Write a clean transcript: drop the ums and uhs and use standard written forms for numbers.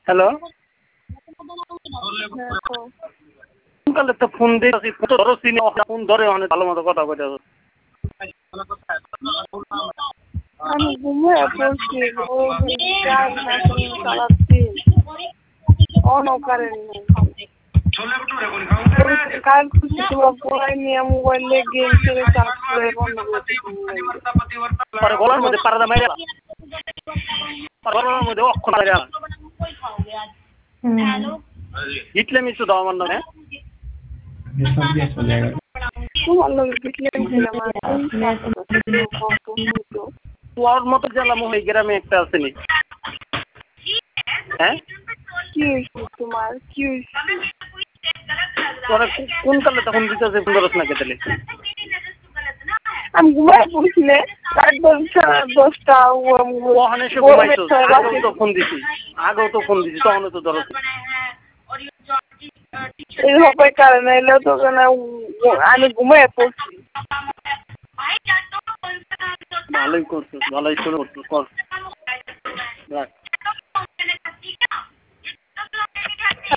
hello কালে তো phone দিয়েছি ধরো চিনি ফোন ধরে অনেক ভালো মতো কথা বলে আমি ঘুমিয়ে পড়ছি ও চালাচ্ছি অনও কারেন্ট নেই কাল খুশি তোমার পড়াই নিয়ে মোবাইলে গেম খেলে চার্জ করে বন্ধ করতে গলার মধ্যে পারাদা মাইরা গলার মধ্যে অক্ষর মাইরা হিটলে মিশু দাও আমার নামে তোমার লোক তোর মতো জেলা মনে গ্রামে একটা আসেনি হ্যাঁ কি তোমার কি তোরা কোন কালে তখন দিতেছে পনেরোশ না কেটে আমি ঘুমাই পড়ছিলে একদম 10টা ওখানে এসে ঘুমাইছো আগেও তো ফোন দিছি তখনও তো ধরো এই হবে কারণ এলেও তো আমি ঘুমাই পড়ছি ভালোই করছো ভালোই শুরু করছো কর রাখ